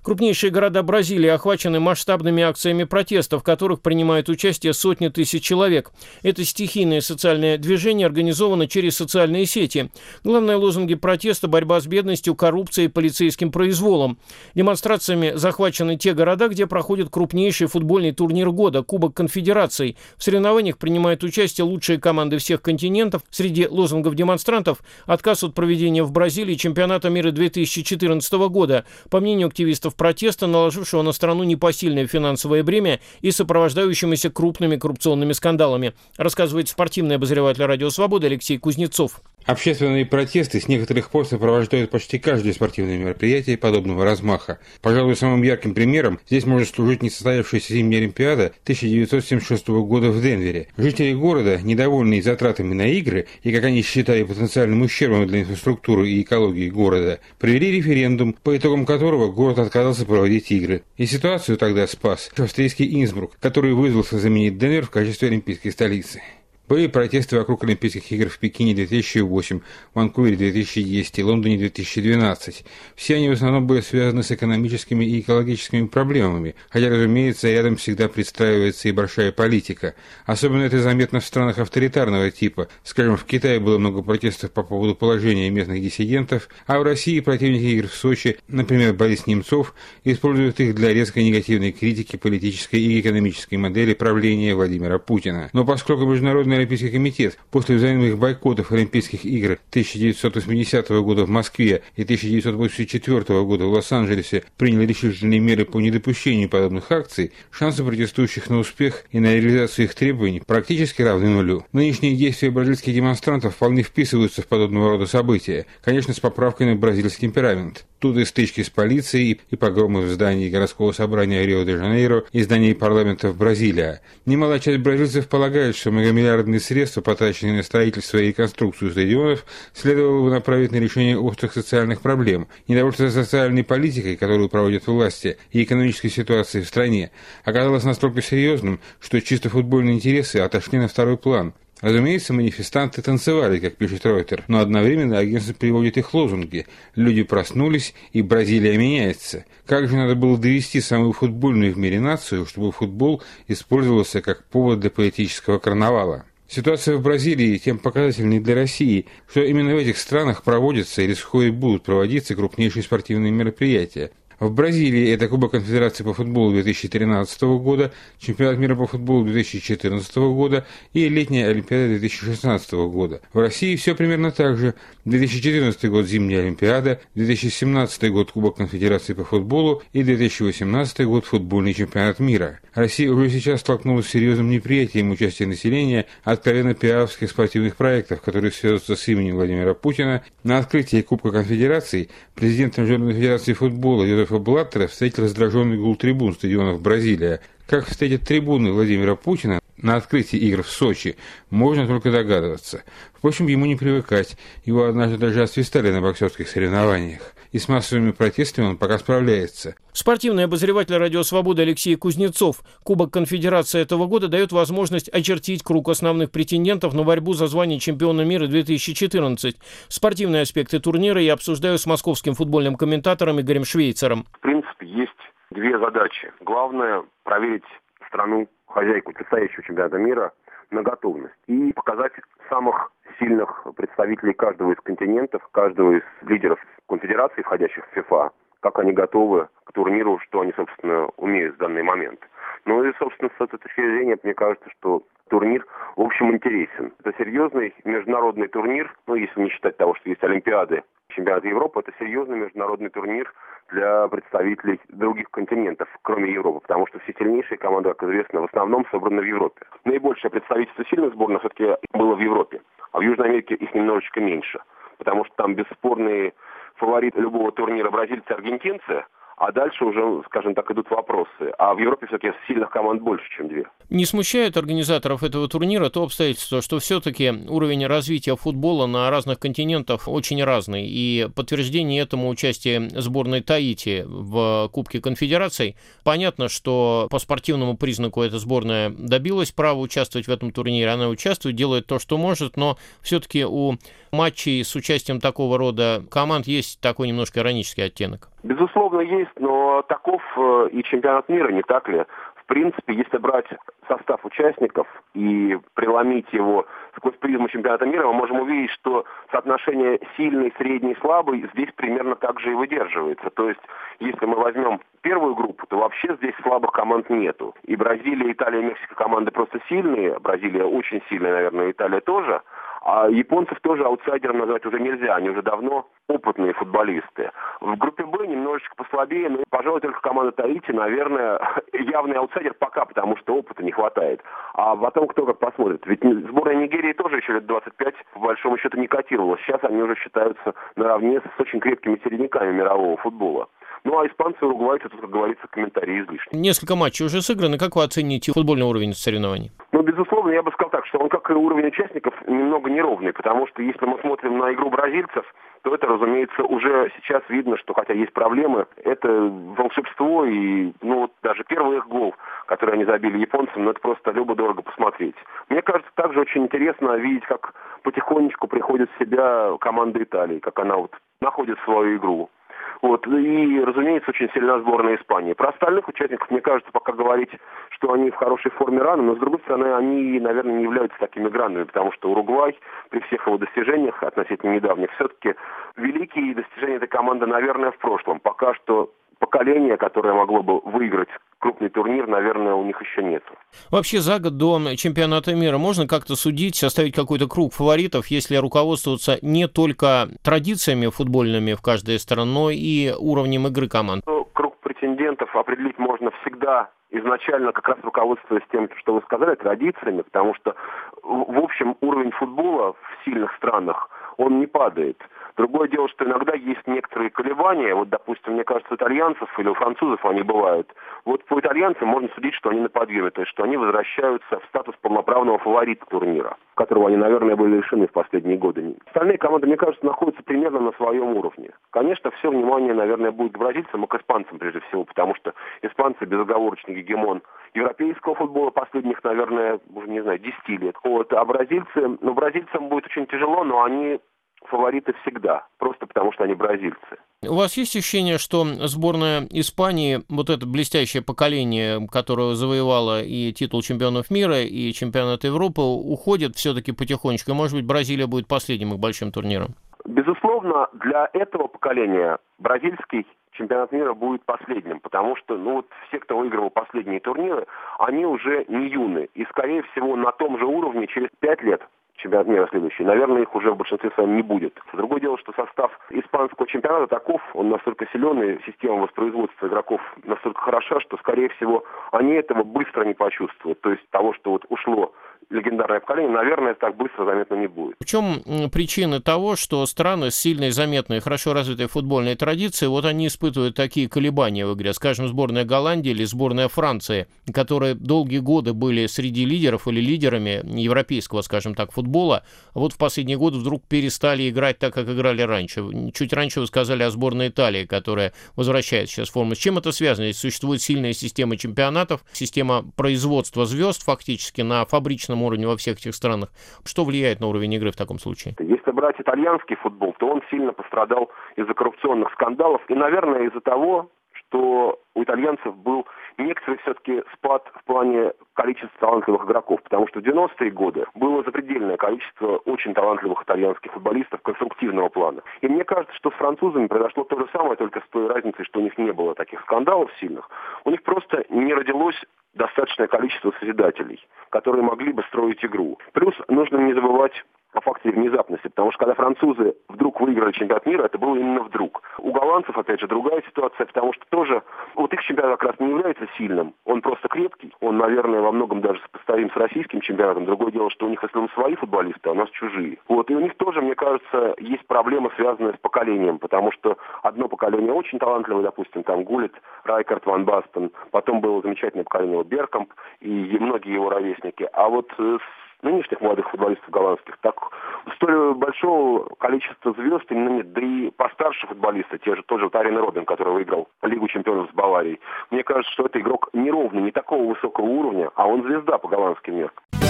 Крупнейшие города Бразилии охвачены масштабными акциями протеста, в которых принимают участие сотни тысяч человек. Это стихийное социальное движение организовано через социальные сети. Главные лозунги протеста – борьба с бедностью, коррупцией и полицейским произволом. Демонстрациями захвачены те города, где проходит крупнейший футбольный турнир года – Кубок Конфедераций. В соревнованиях принимают участие лучшие команды всех континентов. Среди лозунгов демонстрантов – отказ от проведения в Бразилии чемпионата мира 2014 года. По мнению активистов протеста, наложившего на страну непосильное финансовое бремя и сопровождающимися крупными коррупционными скандалами, рассказывает спортивный обозреватель «Радио Свобода» Алексей Кузнецов. Общественные протесты с некоторых пор сопровождают почти каждое спортивное мероприятие подобного размаха. Пожалуй, самым ярким примером здесь может служить несостоявшаяся зимняя Олимпиада 1976 года в Денвере. Жители города, недовольные затратами на игры и, как они считали, потенциальным ущербом для инфраструктуры и экологии города, провели референдум, по итогам которого город отказался проводить игры. И ситуацию тогда спас австрийский Инсбрук, который вызвался заменить Денвер в качестве олимпийской столицы. Были протесты вокруг Олимпийских игр в Пекине 2008, Ванкувере 2010 и Лондоне 2012. Все они в основном были связаны с экономическими и экологическими проблемами, хотя, разумеется, рядом всегда пристраивается и большая политика. Особенно это заметно в странах авторитарного типа. Скажем, в Китае было много протестов по поводу положения местных диссидентов, а в России противники игр в Сочи, например, Борис Немцов, используют их для резкой негативной критики политической и экономической модели правления Владимира Путина. Но поскольку Международный Олимпийский комитет после взаимных бойкотов Олимпийских игр 1980 года в Москве и 1984 года в Лос-Анджелесе принял решительные меры по недопущению подобных акций, шансы протестующих на успех и на реализацию их требований практически равны нулю. Нынешние действия бразильских демонстрантов вполне вписываются в подобного рода события, конечно, с поправкой на бразильский темперамент. Тут и стычки с полицией, и погромы в здании городского собрания Рио-де-Жанейро и здании парламента в Бразилии. Немалая часть бразильцев полагает, что многомиллиардные средства, потраченные на строительство и реконструкцию стадионов, следовало бы направить на решение острых социальных проблем. Недовольство социальной политикой, которую проводят власти, и экономической ситуацией в стране, оказалось настолько серьезным, что чисто футбольные интересы отошли на второй план. Разумеется, манифестанты танцевали, как пишет Ройтер, но одновременно агентство приводит их лозунги «Люди проснулись, и Бразилия меняется». Как же надо было довести самую футбольную в мире нацию, чтобы футбол использовался как повод для политического карнавала? Ситуация в Бразилии тем показательней для России, что именно в этих странах проводятся или вскоре будут проводиться крупнейшие спортивные мероприятия. В Бразилии это Кубок Конфедерации по футболу 2013 года, Чемпионат мира по футболу 2014 года и Летняя Олимпиада 2016 года. В России все примерно так же. 2014 год Зимняя Олимпиада, 2017 год Кубок Конфедерации по футболу и 2018 год Футбольный чемпионат мира. Россия уже сейчас столкнулась с серьезным неприятием участия населения откровенно пиаровских спортивных проектов, которые связываются с именем Владимира Путина. На открытии Кубка Конфедерации президент Международной федерации футбола Йозефа Блаттера встретил раздраженный гул трибун стадионов Бразилии. Как встретят трибуны Владимира Путина на открытии игр в Сочи, можно только догадываться. Впрочем, ему не привыкать. Его однажды даже освистали на боксерских соревнованиях. И с массовыми протестами он пока справляется. Спортивный обозреватель «Радио Свобода» Алексей Кузнецов. Кубок Конфедерации этого года дает возможность очертить круг основных претендентов на борьбу за звание чемпиона мира 2014. Спортивные аспекты турнира я обсуждаю с московским футбольным комментатором Игорем Швейцером. В принципе, есть две задачи. Главное – проверить страну, хозяйку предстоящего чемпионата мира, на готовность и показать самых сильных представителей каждого из континентов, каждого из лидеров конфедераций, входящих в ФИФА, как они готовы к турниру, что они, собственно, умеют в данный момент. Ну и, собственно, с этой точки зрения, мне кажется, что турнир, в общем, интересен. Это серьезный международный турнир, если не считать того, что есть Олимпиады, чемпионат Европы, это серьезный международный турнир для представителей других континентов, кроме Европы, потому что все сильнейшие команды, как известно, в основном собраны в Европе. Наибольшее представительство сильных сборных все-таки было в Европе, а в Южной Америке их немножечко меньше, потому что там бесспорные фавориты любого турнира бразильцы-аргентинцы, а дальше уже, скажем так, идут вопросы. А в Европе все-таки сильных команд больше, чем две. Не смущает организаторов этого турнира то обстоятельство, что все-таки уровень развития футбола на разных континентах очень разный. И подтверждение этому участие сборной Таити в Кубке Конфедераций. Понятно, что по спортивному признаку эта сборная добилась права участвовать в этом турнире. Она участвует, делает то, что может, но все-таки у матчей с участием такого рода команд есть такой немножко иронический оттенок. Безусловно, есть, но таков и чемпионат мира, не так ли? В принципе, если брать состав участников и преломить его сквозь призму чемпионата мира, мы можем увидеть, что соотношение сильный, средний, слабый здесь примерно так же и выдерживается. То есть, если мы возьмем первую группу, то вообще здесь слабых команд нету. И Бразилия, Италия, Мексика команды просто сильные. Бразилия очень сильная, наверное, Италия тоже. А японцев тоже аутсайдером назвать уже нельзя, они уже давно опытные футболисты. В группе Б немножечко послабее, но, пожалуй, только команда Таити, наверное, явный аутсайдер пока, потому что опыта не хватает. А потом кто как посмотрит. Ведь сборная Нигерии тоже еще лет 25, по большому счету, не котировалась. Сейчас они уже считаются наравне с очень крепкими середняками мирового футбола. Ну а испанцы и уругвайцы, тут, как говорится, комментарии излишни. Несколько матчей уже сыграны. Как вы оцените футбольный уровень соревнований? Ну, безусловно, я бы сказал так, что он, как и уровень участников, немного неровный, потому что если мы смотрим на игру бразильцев, то это, разумеется, уже сейчас видно, что хотя есть проблемы, это волшебство и, даже первый их гол, который они забили японцам, это просто любо-дорого посмотреть. Мне кажется, также очень интересно видеть, как потихонечку приходит в себя команда Италии, как она находит свою игру. И, разумеется, очень сильна сборная Испании. Про остальных участников, мне кажется, пока говорить, что они в хорошей форме рано, но, с другой стороны, они, наверное, не являются такими грандами, потому что Уругвай при всех его достижениях относительно недавних, все-таки великие достижения этой команды, наверное, в прошлом. Пока что поколение, которое могло бы выиграть крупный турнир, наверное, у них еще нет. Вообще за год до чемпионата мира можно как-то судить, составить какой-то круг фаворитов, если руководствоваться не только традициями футбольными в каждой стране, но и уровнем игры команд? Круг претендентов определить можно всегда изначально, как раз руководствуясь тем, что вы сказали, традициями, потому что, в общем, уровень футбола в сильных странах, он не падает. Другое дело, что иногда есть некоторые колебания. Допустим, мне кажется, у итальянцев или у французов они бывают. По итальянцам можно судить, что они на подъеме, то есть, что они возвращаются в статус полноправного фаворита турнира, которого они, наверное, были лишены в последние годы. Остальные команды, мне кажется, находятся примерно на своем уровне. Конечно, все внимание, наверное, будет к бразильцам и к испанцам прежде всего, потому что испанцы безоговорочный гегемон европейского футбола последних, наверное, уже, 10 лет. А бразильцам будет очень тяжело, но они фавориты всегда, просто потому что они бразильцы. У вас есть ощущение, что сборная Испании, это блестящее поколение, которое завоевало и титул чемпионов мира, и чемпионат Европы, уходит все-таки потихонечку, и, может быть, Бразилия будет последним их большим турниром? Безусловно, для этого поколения бразильский чемпионат мира будет последним, потому что, все, кто выигрывал последние турниры, они уже не юны, и, скорее всего, на том же уровне через 5 лет чемпионат мира следующий, наверное, их уже в большинстве своем не будет. Другое дело, что состав испанского чемпионата таков, он настолько силен, и система воспроизводства игроков настолько хороша, что, скорее всего, они этого быстро не почувствуют. То есть того, что ушло легендарное поколение, наверное, так быстро заметно не будет. В чем причины того, что страны с сильной, заметной, хорошо развитой футбольной традицией, они испытывают такие колебания в игре? Скажем, сборная Голландии или сборная Франции, которые долгие годы были среди лидеров или лидерами европейского, скажем так, футбола, в последние годы вдруг перестали играть так, как играли раньше. Чуть раньше вы сказали о сборной Италии, которая возвращает сейчас в форму. С чем это связано? Существует сильная система чемпионатов, система производства звезд фактически на фабричном уровне во всех этих странах. Что влияет на уровень игры в таком случае? Если брать итальянский футбол, то он сильно пострадал из-за коррупционных скандалов и, наверное, из-за того, что у итальянцев был некоторый все-таки спад в плане количества талантливых игроков, потому что в 90-е годы было запредельное количество очень талантливых итальянских футболистов конструктивного плана. И мне кажется, что с французами произошло то же самое, только с той разницей, что у них не было таких скандалов сильных. У них просто не родилось достаточное количество созидателей, которые могли бы строить игру. Плюс нужно не забывать о факторе внезапности, потому что когда французы вдруг выиграли чемпионат мира, это было именно вдруг. У голландцев, опять же, другая ситуация, потому что тоже их чемпионат как раз не является сильным, он просто крепкий, он, наверное, во многом даже сопоставим с российским чемпионатом. Другое дело, что у них, если свои футболисты, а у нас чужие. И у них тоже, мне кажется, есть проблемы, связанные с поколением, потому что одно поколение очень талантливое, допустим, там Гулlit, Райкард, Ван Бастен, потом было замечательное поколение Беркамп и многие его ровесники, а с нынешних молодых футболистов голландских так столь большого количества звезд именно нет. Да и постарше футболисты, тот же Арjen Робben, который выиграл Лигу чемпионов с Баварией. Мне кажется, что это игрок неровный, не такого высокого уровня, а он звезда по голландским меркам.